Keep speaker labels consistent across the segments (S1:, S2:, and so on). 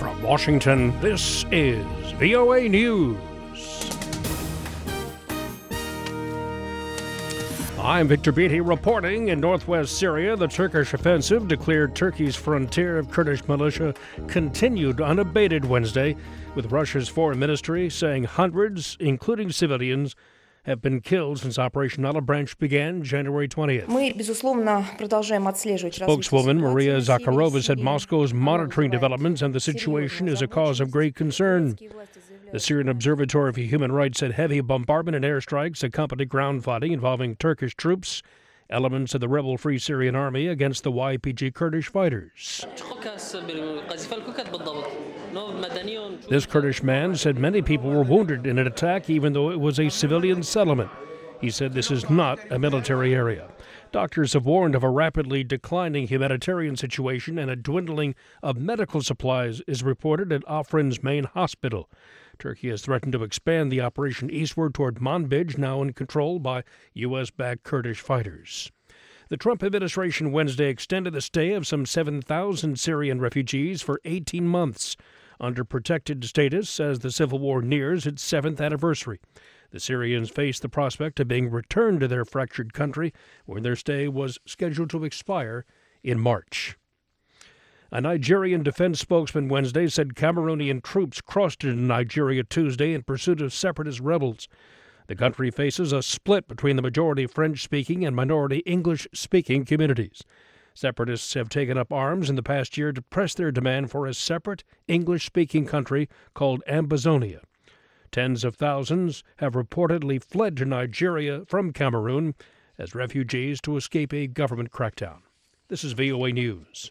S1: From Washington, this is VOA News. I'm Victor Beatty reporting. In northwest Syria, the Turkish offensive declared Turkey's frontier of Kurdish militia continued unabated Wednesday, with Russia's foreign ministry saying hundreds, including civilians, have been killed since Operation Olive Branch began January 20th. Spokeswoman Maria Zakharova said Moscow is monitoring developments and the situation is a cause of great concern. The Syrian Observatory for Human Rights said heavy bombardment and airstrikes accompanied ground fighting involving Turkish troops, elements of the rebel Free Syrian Army against the YPG Kurdish fighters. This Kurdish man said many people were wounded in an attack even though it was a civilian settlement. He said this is not a military area. Doctors have warned of a rapidly declining humanitarian situation, and a dwindling of medical supplies is reported at Afrin's main hospital. Turkey has threatened to expand the operation eastward toward Manbij, now in control by U.S.-backed Kurdish fighters. The Trump administration Wednesday extended the stay of some 7,000 Syrian refugees for 18 months under protected status as the civil war nears its 7th anniversary. The Syrians face the prospect of being returned to their fractured country, where their stay was scheduled to expire in March. A Nigerian defense spokesman Wednesday said Cameroonian troops crossed into Nigeria Tuesday in pursuit of separatist rebels. The country faces a split between the majority French-speaking and minority English-speaking communities. Separatists have taken up arms in the past year to press their demand for a separate English-speaking country called Ambazonia. Tens of thousands have reportedly fled to Nigeria from Cameroon as refugees to escape a government crackdown. This is VOA News.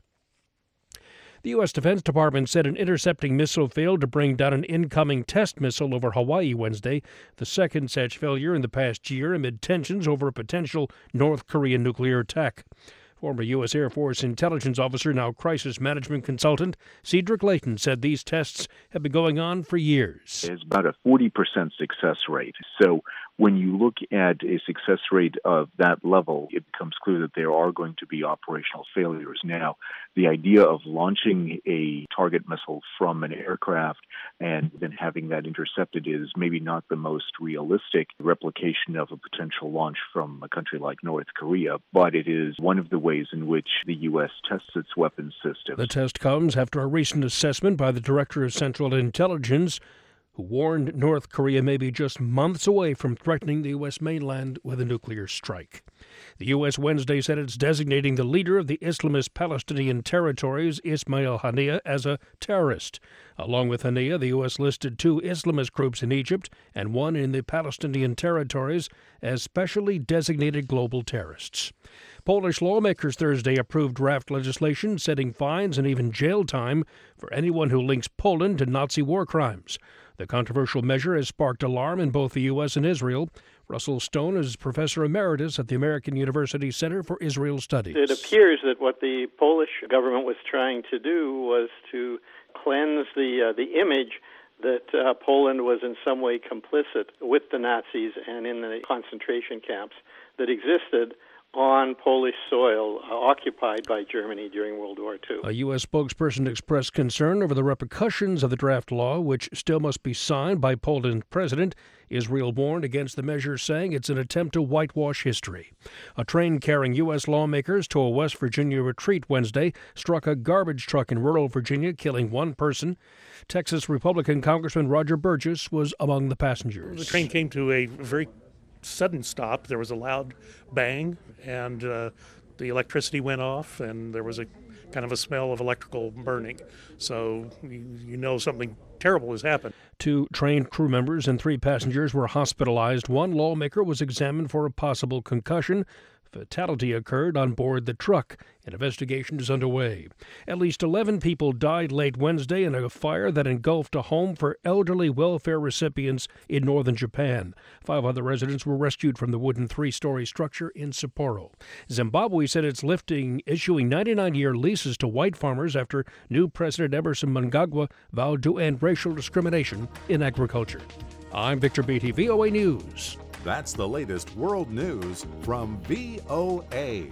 S1: The U.S. Defense Department said an intercepting missile failed to bring down an incoming test missile over Hawaii Wednesday, the second such failure in the past year amid tensions over a potential North Korean nuclear attack. Former U.S. Air Force intelligence officer, now crisis management consultant, Cedric Layton said these tests have been going on for years.
S2: It's about a 40% success rate. So when you look at a success rate of that level, it becomes clear that there are going to be operational failures. Now, the idea of launching a target missile from an aircraft and then having that intercepted is maybe not the most realistic replication of a potential launch from a country like North Korea, but it is one of the ways in which the U.S. tests its weapons systems.
S1: The test comes after a recent assessment by the Director of Central Intelligence, who warned North Korea may be just months away from threatening the U.S. mainland with a nuclear strike. The U.S. Wednesday said it's designating the leader of the Islamist Palestinian territories, Ismail Haniyeh, as a terrorist. Along with Haniyeh, the U.S. listed 2 Islamist groups in Egypt and 1 in the Palestinian territories as specially designated global terrorists. Polish lawmakers Thursday approved draft legislation setting fines and even jail time for anyone who links Poland to Nazi war crimes. The controversial measure has sparked alarm in both the U.S. and Israel. Russell Stone is professor emeritus at the American University Center for Israel Studies.
S3: It appears that what the Polish government was trying to do was to cleanse the image that Poland was in some way complicit with the Nazis and in the concentration camps that existed on Polish soil occupied by Germany during World War II.
S1: A U.S. spokesperson expressed concern over the repercussions of the draft law, which still must be signed by Poland's president. Israel warned against the measure, saying it's an attempt to whitewash history. A train carrying U.S. lawmakers to a West Virginia retreat Wednesday struck a garbage truck in rural Virginia, killing 1 person. Texas Republican Congressman Roger Burgess was among the passengers.
S4: The train came to a very sudden stop. There was a loud bang, and the electricity went off, and there was a kind of a smell of electrical burning. So you know something terrible has happened.
S1: 2 train crew members and 3 passengers were hospitalized. 1 lawmaker was examined for a possible concussion. Fatality occurred on board the truck. An investigation is underway. At least 11 people died late Wednesday in a fire that engulfed a home for elderly welfare recipients in northern Japan. 5 other residents were rescued from the wooden 3-story structure in Sapporo. Zimbabwe said it's issuing 99-year leases to white farmers after new President Emerson Mnangagwa vowed to end racial discrimination in agriculture. I'm Victor Beatty, VOA News.
S5: That's the latest world news from VOA.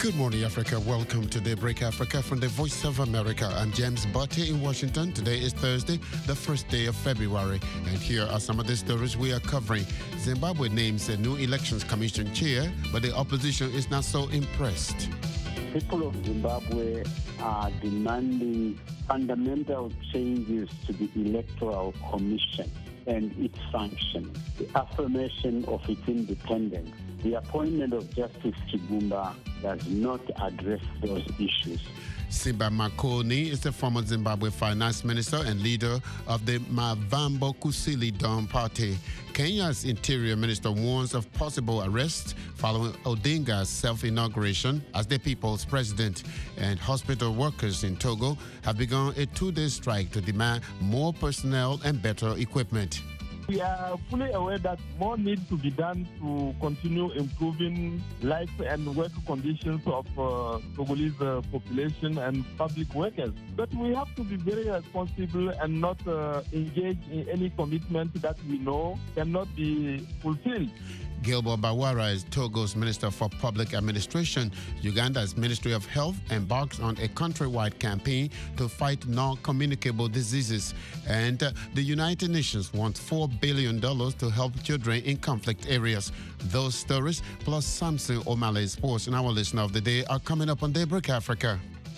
S6: Good morning, Africa. Welcome to Daybreak Africa from the Voice of America. I'm James Botte in Washington. Today is Thursday, the first day of February. And here are some of the stories we are covering. Zimbabwe names a new elections commission chair, but the opposition is not so impressed.
S7: People of Zimbabwe are demanding fundamental changes to the Electoral Commission and its function, the affirmation of its independence. The appointment of Justice Chigumba does not address those issues.
S6: Simba Makoni is the former Zimbabwe finance minister and leader of the Mavambo Kusili Dawn Party. Kenya's interior minister warns of possible arrest following Odinga's self-inauguration as the people's president. And hospital workers in Togo have begun a 2-day strike to demand more personnel and better equipment.
S8: We are fully aware that more needs to be done to continue improving life and work conditions of Togolese population and public workers. But we have to be very responsible and not engage in any commitment that we know cannot be fulfilled.
S6: Gilbert Bawara is Togo's Minister for Public Administration. Uganda's Ministry of Health embarks on a countrywide campaign to fight non-communicable diseases. And the United Nations wants $4 billion to help children in conflict areas. Those stories, plus Samson O'Malley Sports and our listener of the day, are coming up on Daybreak Africa.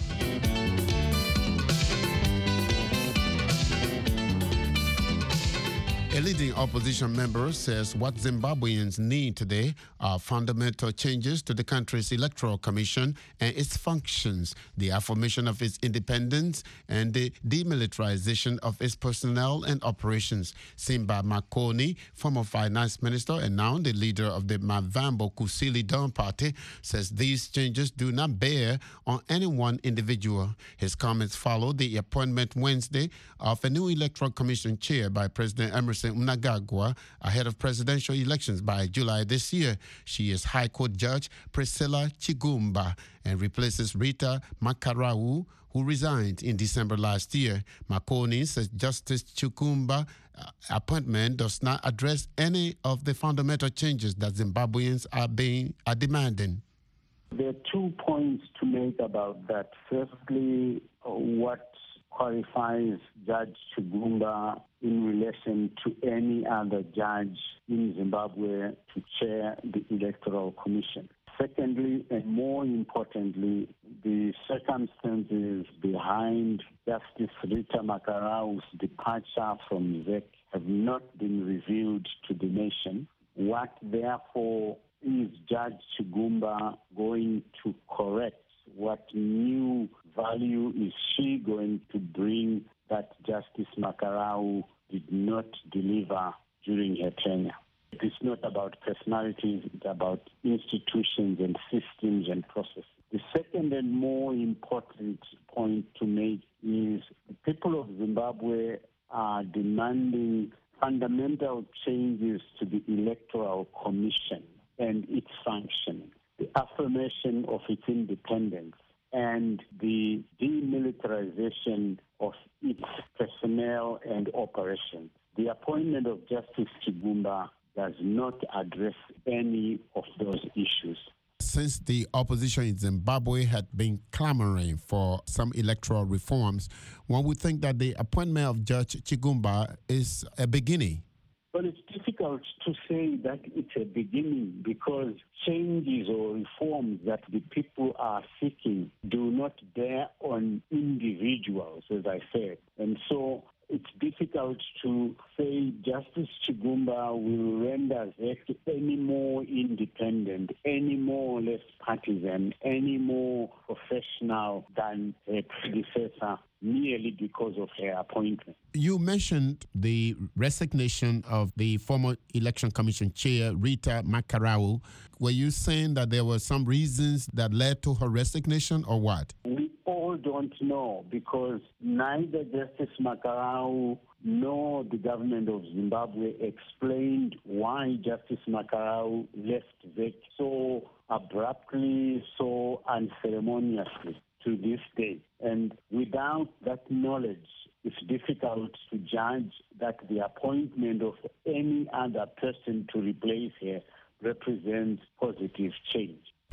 S6: A leading opposition member says what Zimbabweans need today are fundamental changes to the country's electoral commission and its functions, the affirmation of its independence, and the demilitarization of its personnel and operations. Simba Makoni, former finance minister and now the leader of the Mavambo Kusili Dawn Party, says these changes do not bear on any one individual. His comments follow the appointment Wednesday of a new electoral commission chair by President Emerson Mnangagwa ahead of presidential elections by July this year. She is High Court Judge Priscilla Chigumba and replaces Rita Makarau, who resigned in December last year. Makoni says Justice Chigumba's appointment does not address any of the fundamental changes that Zimbabweans are demanding.
S7: There are 2 points to make about that. Firstly, what qualifies Judge Chigumba in relation to any other judge in Zimbabwe to chair the Electoral Commission. Secondly, and more importantly, the circumstances behind Justice Rita Makarau's departure from ZEC have not been revealed to the nation. What, therefore, is Judge Chigumba going to correct? What new value is she going to bring that Justice Makarau did not deliver during her tenure? It is not about personalities, it's about institutions and systems and processes. The second and more important point to make is the people of Zimbabwe are demanding fundamental changes to the Electoral Commission and its function, the affirmation of its independence, and the demilitarization of its personnel and operations. The appointment of Justice Chigumba does not address any of those issues.
S6: Since the opposition in Zimbabwe had been clamoring for some electoral reforms, one would think that the appointment of Judge Chigumba is a beginning.
S7: Well, it's difficult to say that it's a beginning because changes or reforms that the people are seeking do not bear on individuals, as I said. And so it's difficult to say Justice Chigumba will render ZEC any more independent, any more less partisan, any more professional than her predecessor, merely because of her appointment.
S6: You mentioned the resignation of the former Election Commission Chair, Rita Makarau. Were you saying that there were some reasons that led to her resignation or what?
S7: We all don't know because neither Justice Makarau nor the government of Zimbabwe explained why Justice Makarau left ZEC so abruptly, so unceremoniously to this day. And without that knowledge, it's difficult to judge that the appointment of any other person to replace her represents positive change.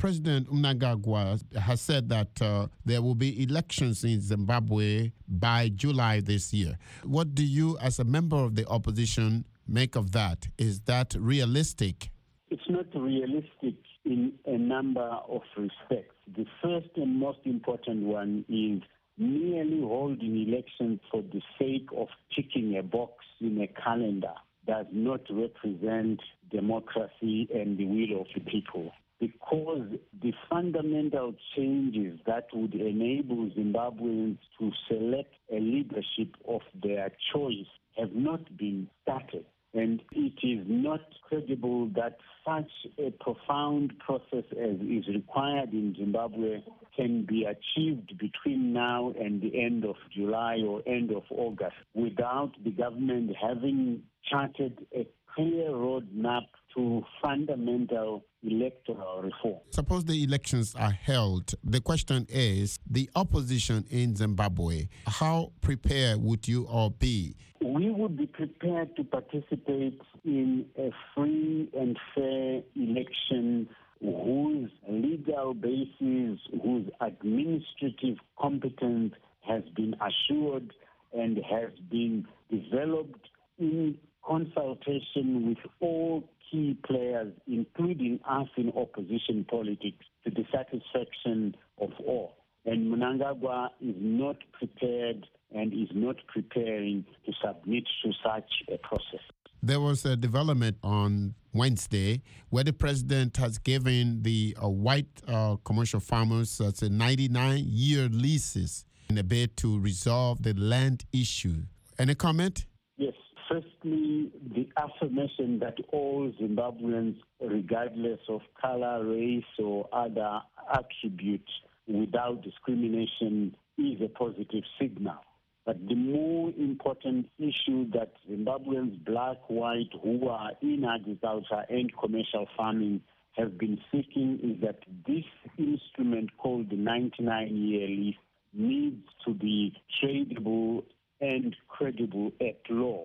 S6: President Mnangagwa has said that there will be elections in Zimbabwe by July this year. What do you, as a member of the opposition, make of that? Is that realistic?
S7: It's not realistic in a number of respects. The first and most important one is merely holding elections for the sake of ticking a box in a calendar does not represent democracy and the will of the people, because the fundamental changes that would enable Zimbabweans to select a leadership of their choice have not been started. And it is not credible that such a profound process as is required in Zimbabwe can be achieved between now and the end of July or end of August without the government having charted a clear roadmap to fundamental electoral reform.
S6: Suppose the elections are held. The question is, the opposition in Zimbabwe, how prepared would you all be?
S7: We would be prepared to participate in a free and fair election whose legal basis, whose administrative competence has been assured and has been developed in consultation with all key players, including us in opposition politics, to the satisfaction of all. And Mnangagwa is not prepared and is not preparing to submit to such a process.
S6: There was a development on Wednesday where the president has given the white commercial farmers 99-year leases in a bid to resolve the land issue. Any comment?
S7: Yes. Firstly, the affirmation that all Zimbabweans, regardless of color, race, or other attributes, without discrimination, is a positive signal. But the more important issue that Zimbabweans, black, white, who are in agriculture and commercial farming have been seeking is that this instrument called the 99-year lease needs to be tradable and credible at law.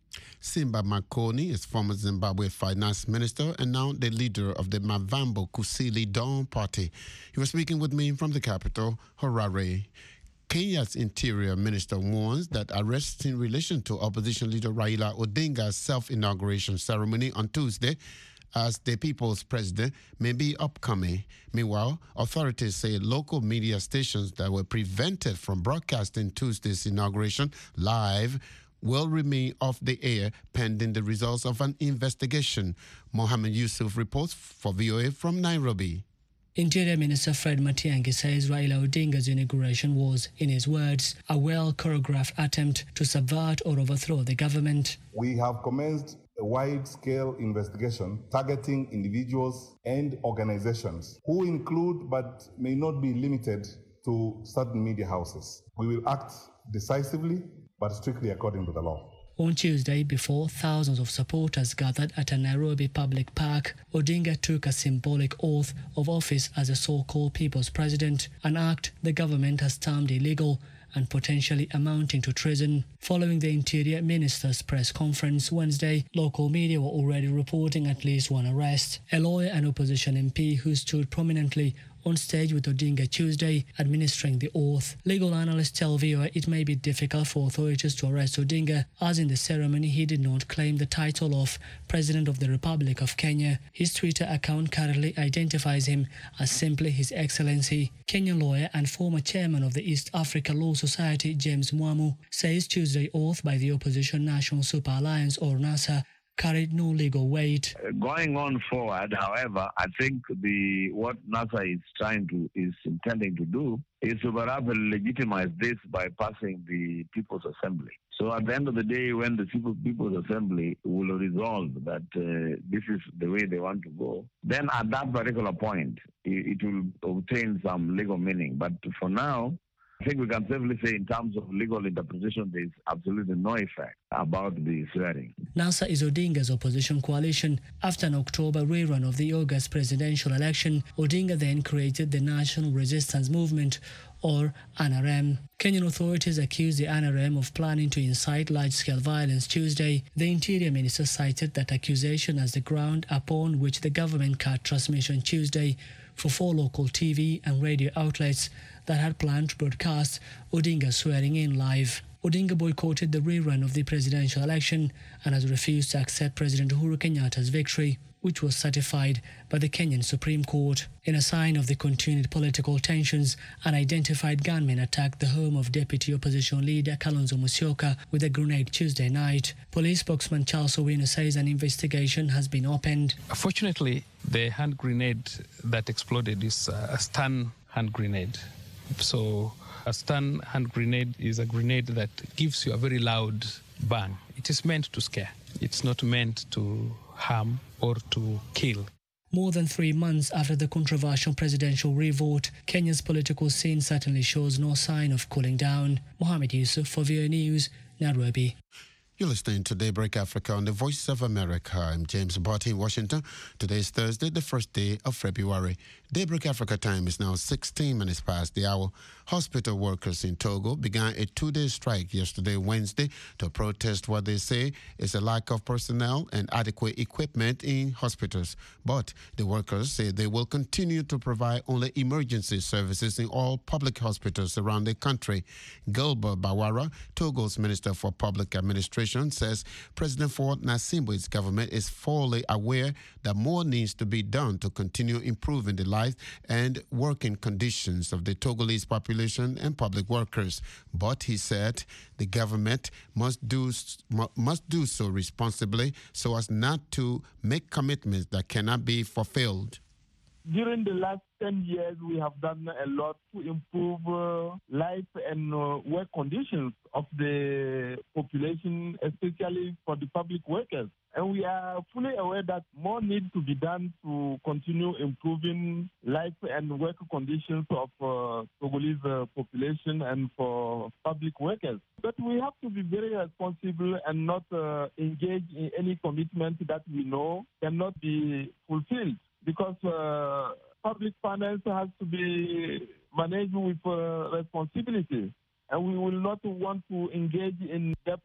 S6: Simba Makoni is former Zimbabwe finance minister and now the leader of the Mavambo Kusile Dawn party. He was speaking with me from the capital, Harare. Kenya's interior minister warns that arrests in relation to opposition leader Raila Odinga's self-inauguration ceremony on Tuesday as the people's president may be upcoming. Meanwhile, authorities say local media stations that were prevented from broadcasting Tuesday's inauguration live will remain off the air pending the results of an investigation. Mohammed Yusuf reports for VOA from Nairobi.
S9: Interior Minister Fred Matiang'i says Raila Odinga's inauguration was, in his words, a well-choreographed attempt to subvert or overthrow the government.
S10: We have commenced a wide-scale investigation targeting individuals and organizations who include but may not be limited to certain media houses. We will act decisively but strictly according to the law.
S9: On Tuesday, before thousands of supporters gathered at a Nairobi public park, Odinga took a symbolic oath of office as a so-called people's president, an act the government has termed illegal and potentially amounting to treason. Following the Interior Minister's press conference Wednesday, local media were already reporting at least one arrest. A lawyer and opposition MP who stood prominently on stage with Odinga Tuesday administering the oath. Legal analysts tell VOA it may be difficult for authorities to arrest Odinga, as in the ceremony he did not claim the title of President of the Republic of Kenya. His Twitter account currently identifies him as simply His Excellency. Kenyan lawyer and former chairman of the East Africa Law Society, James Mwamu, says Tuesday's oath by the opposition National Super Alliance, or NASA, carried no legal weight.
S11: Going on forward, however, I think what NASA is intending to do is to perhaps legitimize this by passing the People's Assembly. So at the end of the day, when the People's Assembly will resolve that this is the way they want to go, then at that particular point, it will obtain some legal meaning. But for now, I think we can safely say in terms of legal interpretation, there is absolutely no effect about the swearing.
S9: NASA is Odinga's opposition coalition. After an October rerun of the August presidential election, Odinga then created the National Resistance Movement, or NRM. Kenyan authorities accused the NRM of planning to incite large-scale violence Tuesday. The Interior Minister cited that accusation as the ground upon which the government cut transmission Tuesday for 4 local TV and radio outlets that had planned to broadcast Odinga swearing in live. Odinga boycotted the rerun of the presidential election and has refused to accept President Uhuru Kenyatta's victory, which was certified by the Kenyan Supreme Court. In a sign of the continued political tensions, unidentified gunmen attacked the home of Deputy Opposition Leader Kalonzo Musyoka with a grenade Tuesday night. Police spokesman Charles Owino says an investigation has been opened.
S12: Fortunately, the hand grenade that exploded is a stun hand grenade. So a stun hand grenade is a grenade that gives you a very loud bang. It is meant to scare. It's not meant to harm or to kill.
S9: More than 3 months after the controversial presidential revote, Kenya's political scene certainly shows no sign of cooling down. Mohammed Yusuf for VOA News, Nairobi.
S6: You're listening to Daybreak Africa on the Voice of America. I'm James Barty in Washington. Today is Thursday, the first day of February. Daybreak Africa time is now 16 minutes past the hour. Hospital workers in Togo began a 2-day strike yesterday, Wednesday, to protest what they say is a lack of personnel and adequate equipment in hospitals. But the workers say they will continue to provide only emergency services in all public hospitals around the country. Gilbert Bawara, Togo's Minister for Public Administration, says President Faure Gnassingbe's government is fully aware that more needs to be done to continue improving the life and working conditions of the Togolese population and public workers. But he said the government must do so responsibly so as not to make commitments that cannot be fulfilled.
S8: During the last 10 years, we have done a lot to improve life and work conditions of the population, especially for the public workers. And we are fully aware that more needs to be done to continue improving life and work conditions of Togolese population and for public workers. But we have to be very responsible and not engage in any commitment that we know cannot be fulfilled. Because public finance has to be managed with responsibility. And we will not want to engage in debt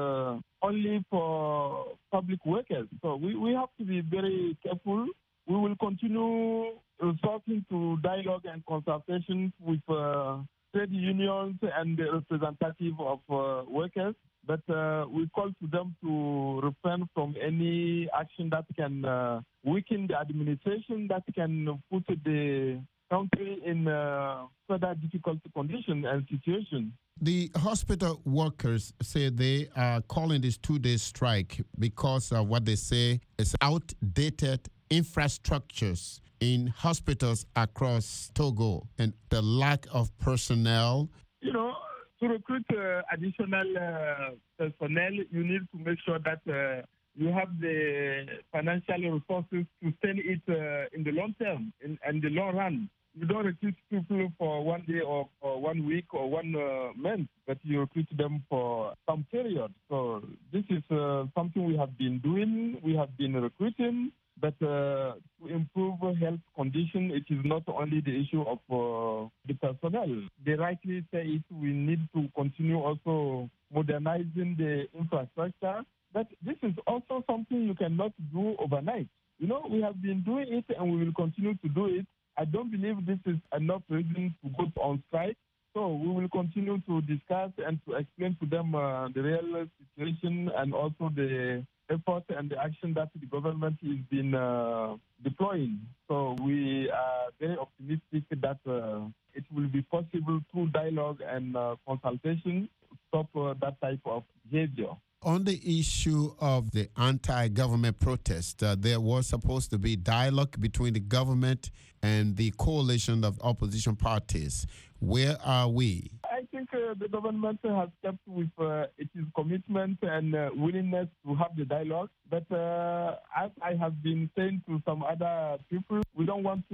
S8: only for public workers. So we have to be very careful. We will continue resorting to dialogue and consultation with trade unions and the representative of workers. But we call to them to refrain from any action that can weaken the administration, that can put the country in further difficult condition and situation.
S6: The hospital workers say they are calling this 2-day strike because of what they say is outdated infrastructures in hospitals across Togo and the lack of personnel.
S8: You know, to recruit additional personnel, you need to make sure that you have the financial resources to send it in the long term, in the long run. You don't recruit people for 1 day or for 1 week or 1 month, but you recruit them for some period. So this is something we have been doing. We have been recruiting, but to improve health condition, it is not only the issue of the personnel. They rightly say it, we need to continue also modernizing the infrastructure. But this is also something you cannot do overnight. You know, we have been doing it and we will continue to do it. I don't believe this is enough reason to go on strike. So we will continue to discuss and to explain to them the real situation and also the effort and the action that the government has been deploying. So we are very optimistic that it will be possible through dialogue and consultation to stop that type of behavior.
S6: On the issue of the anti-government protest, there was supposed to be dialogue between the government and the coalition of opposition parties. Where are we?
S8: I think the government has kept with its commitment and willingness to have the dialogue. But as I have been saying to some other people, we don't want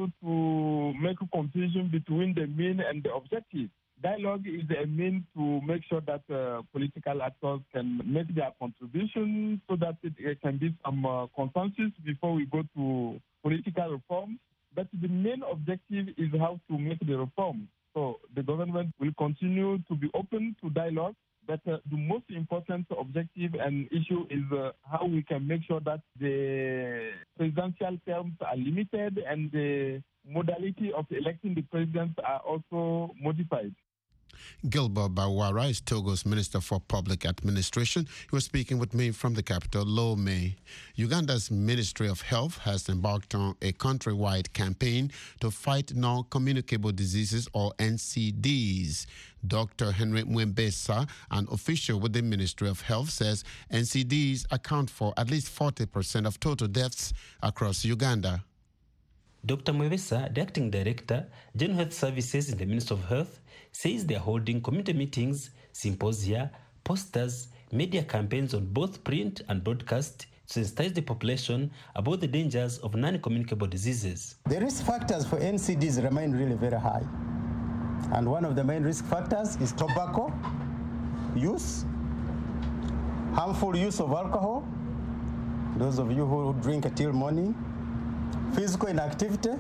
S8: to make a confusion between the mean and the objective. Dialogue is a means to make sure that political actors can make their contribution so that it can be some consensus before we go to political reforms. But the main objective is how to make the reform. So the government will continue to be open to dialogue. But the most important objective and issue is how we can make sure that the presidential terms are limited, and the modality of electing the president are also modified.
S6: Gilbert Bawara is Togo's Minister for Public Administration. He was speaking with me from the capital, Lomé. Uganda's Ministry of Health has embarked on a countrywide campaign to fight non-communicable diseases, or NCDs. Dr. Henry Mwembesa, an official with the Ministry of Health, says NCDs account for at least 40% of total deaths across Uganda.
S13: Dr. Mwembesa, the acting director, General Health Services in the Ministry of Health, says they are holding community meetings, symposia, posters, media campaigns on both print and broadcast to sensitize the population about the dangers of non-communicable diseases.
S14: The risk factors for NCDs remain really very high. And one of the main risk factors is tobacco use, harmful use of alcohol, those of you who drink until morning, physical inactivity,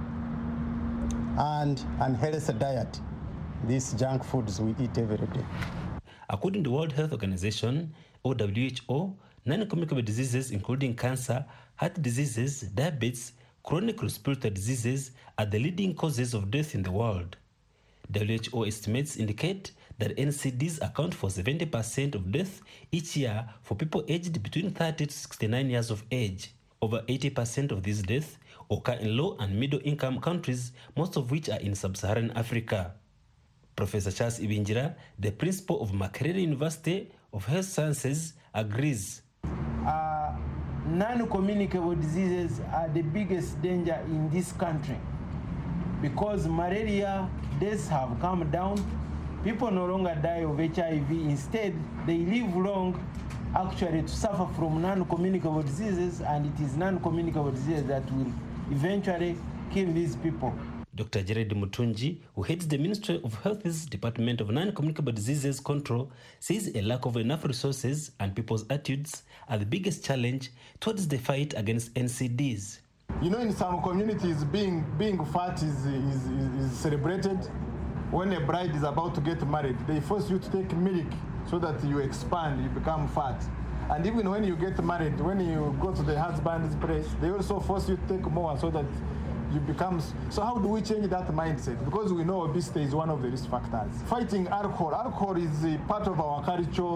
S14: and unhealthy diet, these junk foods we eat every day.
S13: According to the World Health Organization, or WHO, non-communicable diseases including cancer, heart diseases, diabetes, chronic respiratory diseases are the leading causes of death in the world. WHO estimates indicate that NCDs account for 70% of death each year for people aged between 30 to 69 years of age. Over 80% of these deaths occur in low and middle income countries, most of which are in sub-Saharan Africa. Professor Charles Ibingira, the principal of Makerere University of Health Sciences, agrees.
S15: Non-communicable diseases are the biggest danger in this country because malaria deaths have come down. People no longer die of HIV. Instead, they live long actually to suffer from non-communicable diseases, and it is non-communicable diseases that will eventually kill these people.
S13: Dr. Jared Mutunji, who heads the Ministry of Health's Department of Non-Communicable Diseases Control, says a lack of enough resources and people's attitudes are the biggest challenge towards the fight against NCDs.
S16: You know, in some communities, being fat is celebrated. When a bride is about to get married, they force you to take milk so that you expand, you become fat. And even when you get married, when you go to the husband's place, they also force you to take more so that you become. So how do we change that mindset? Because we know obesity is one of the risk factors. Fighting alcohol is a part of our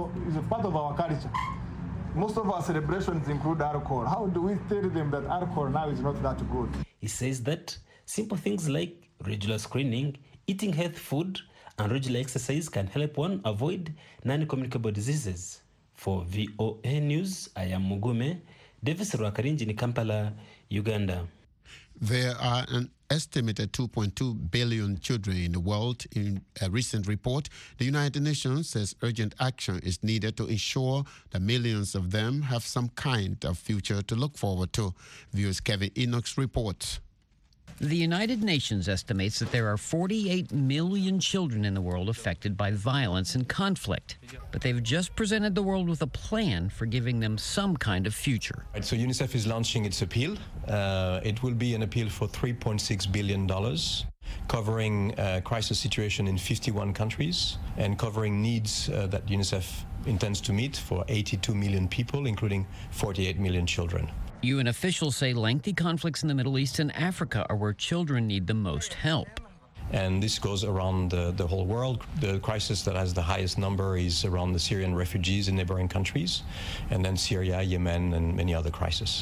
S16: culture. Most of our celebrations include alcohol. How do we tell them that alcohol now is not that good?
S13: He says that simple things like regular screening, eating healthy food, and regular exercise can help one avoid non-communicable diseases. For VOA News, I am Mugume, Davis Rwakarinji in Kampala, Uganda.
S6: There are an estimated 2.2 billion children in the world. In a recent report, the United Nations says urgent action is needed to ensure that millions of them have some kind of future to look forward to. Viewers Kevin Enoch's reports.
S17: The United Nations estimates that there are 48 million children in the world affected by violence and conflict. But they've just presented the world with a plan for giving them some kind of future.
S18: So UNICEF is launching its appeal. It will be an appeal for $3.6 billion, covering crisis situation in 51 countries and covering needs that UNICEF intends to meet for 82 million people, including 48 million children.
S17: UN officials say lengthy conflicts in the Middle East and Africa are where children need the most help.
S18: And this goes around the whole world. The crisis that has the highest number is around the Syrian refugees in neighboring countries, and then Syria, Yemen, and many other crises.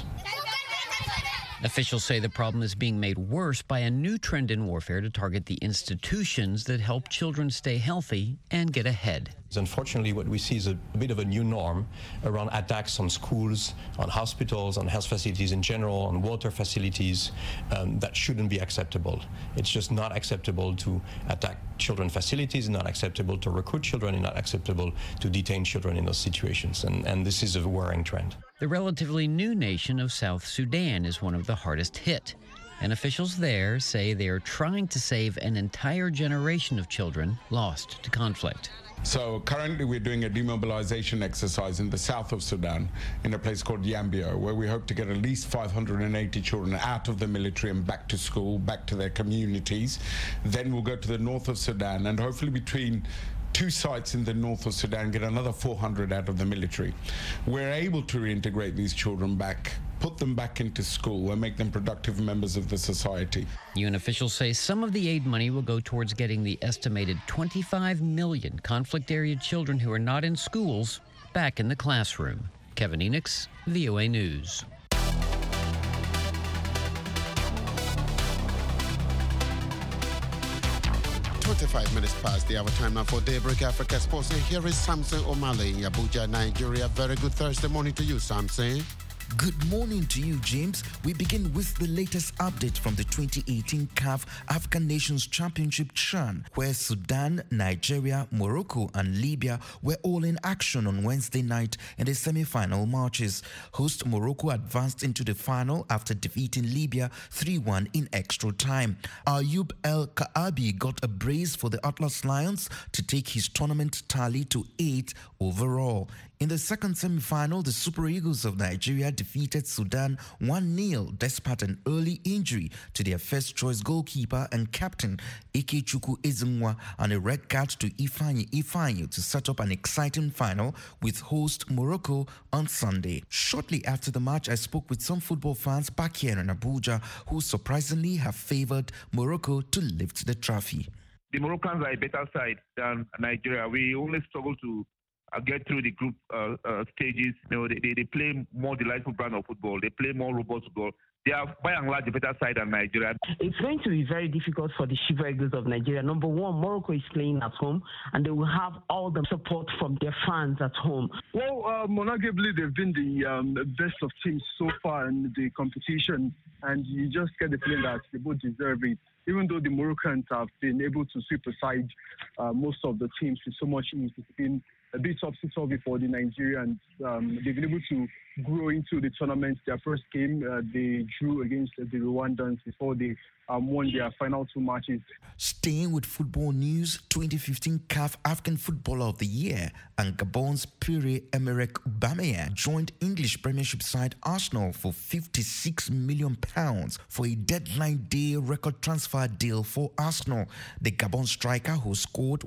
S17: Officials say the problem is being made worse by a new trend in warfare to target the institutions that help children stay healthy and get ahead.
S18: Unfortunately, what we see is a bit of a new norm around attacks on schools, on hospitals, on health facilities in general, on water facilities that shouldn't be acceptable. It's just not acceptable to attack children facilities, not acceptable to recruit children, and not acceptable to detain children in those situations. And this is a worrying trend.
S17: The relatively new nation of South Sudan is one of the hardest hit, and officials there say they are trying to save an entire generation of children lost to conflict.
S19: So currently we're doing a demobilization exercise in the south of Sudan in a place called Yambio, where we hope to get at least 580 children out of the military and back to school, back to their communities. Then we'll go to the north of Sudan and hopefully between two sites in the north of Sudan get another 400 out of the military. We're able to reintegrate these children back put them back into school and make them productive members of the society.
S17: UN officials say some of the aid money will go towards getting the estimated 25 million conflict area children who are not in schools back in the classroom. Kevin Enochs, VOA News.
S6: 25 minutes past the hour time now for Daybreak Africa Sports. And here is Samson Omale in Abuja, Nigeria. Very good Thursday morning to you, Samson.
S20: Good morning to you, James. We begin with the latest update from the 2018 CAF African Nations Championship CHAN, where Sudan, Nigeria, Morocco and Libya were all in action on Wednesday night in the semi-final matches. Host Morocco advanced into the final after defeating Libya 3-1 in extra time. Ayoub El Kaabi got a brace for the Atlas Lions to take his tournament tally to 8 overall. In the second semi-final, the Super Eagles of Nigeria defeated Sudan 1-0 despite an early injury to their first-choice goalkeeper and captain Ikechukwu Ezenwa and a red card to Ifeanyi to set up an exciting final with host Morocco on Sunday. Shortly after the match, I spoke with some football fans back here in Abuja who surprisingly have favored Morocco to lift the trophy.
S21: The Moroccans are a better side than Nigeria. We only struggle to get through the group stages. You know, they play more delightful brand of football. They play more robust football. They are by and large a better side than Nigeria. It's going to be very difficult for the Super Eagles of Nigeria. Number one, Morocco is playing at home, and they will have all the support from their fans at home.
S22: Well, arguably they've been the best of teams so far in the competition, and you just get the feeling that they both deserve it. Even though the Moroccans have been able to sweep aside most of the teams with so much ease, it's been a bit topsy-turvy for the Nigerians. They've been able to grow into the tournament. Their first game, they drew against the Rwandans before they won their final two matches.
S20: Staying with football news, 2015 CAF African Footballer of the Year and Gabon's Pierre-Emerick Aubameyang joined English Premiership side Arsenal for £56 million for a deadline day record transfer deal for Arsenal. The Gabon striker, who scored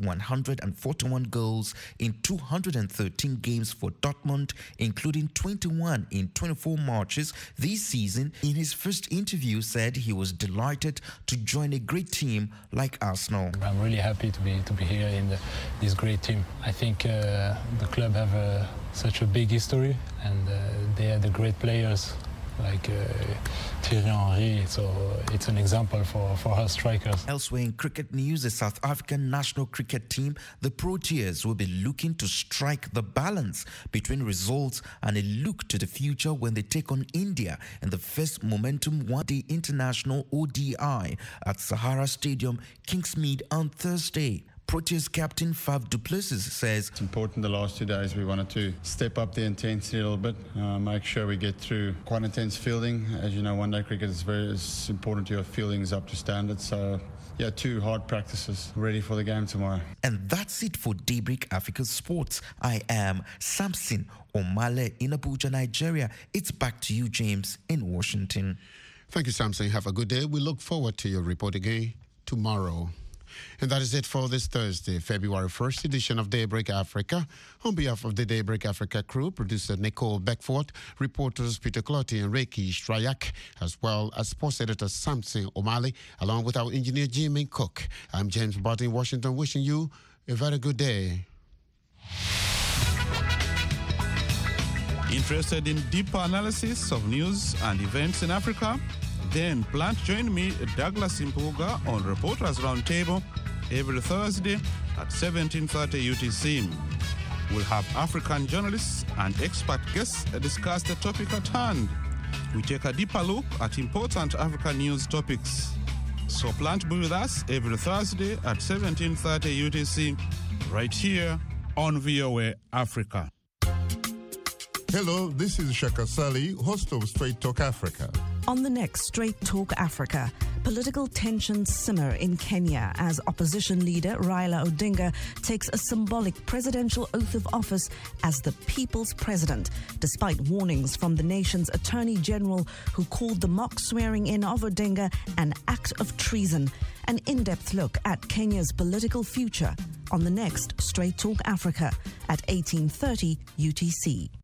S20: 141 goals in 213 games for Dortmund, including 21 in 24 matches this season, in his first interview said he was delighted to join a great team like Arsenal.
S23: I'm really happy to be here in this great team. I think the club have such a big history, and they are the great players like Thierry Henry, so it's an example for us strikers.
S20: Elsewhere in cricket news, the South African national cricket team, the Proteas, will be looking to strike the balance between results and a look to the future when they take on India in the first Momentum One-Day International ODI at Sahara Stadium, Kingsmead on Thursday. Proteas captain Faf du Plessis says
S24: it's important the last 2 days we wanted to step up the intensity a little bit, make sure we get through quite intense fielding. As you know, one-day cricket is important to your fielding is up to standard. So yeah, 2 hard practices ready for the game tomorrow.
S20: And that's it for Daybreak Africa Sports. I am Samson Omale in Abuja, Nigeria. It's back to you, James, in Washington.
S6: Thank you, Samson. Have a good day. We look forward to your report again tomorrow. And that is it for this Thursday, February 1st edition of Daybreak Africa. On behalf of the Daybreak Africa crew, producer Nicole Beckford, reporters Peter Clotti and Reiki Strayak, as well as sports editor Samson Omale, along with our engineer Jimmy Cook. I'm James Barton in Washington, wishing you a very good day.
S25: Interested in deeper analysis of news and events in Africa? Then plan to join me, Douglas Impuga, on Reporters Roundtable every Thursday at 17:30 UTC. We'll have African journalists and expert guests discuss the topic at hand. We take a deeper look at important African news topics. So plan to be with us every Thursday at 17:30 UTC, right here on VOA Africa.
S26: Hello, this is Shaka Sali, host of Straight Talk Africa.
S27: On the next Straight Talk Africa, political tensions simmer in Kenya as opposition leader Raila Odinga takes a symbolic presidential oath of office as the people's president, despite warnings from the nation's Attorney General, who called the mock swearing-in of Odinga an act of treason. An in-depth look at Kenya's political future on the next Straight Talk Africa at 18:30 UTC.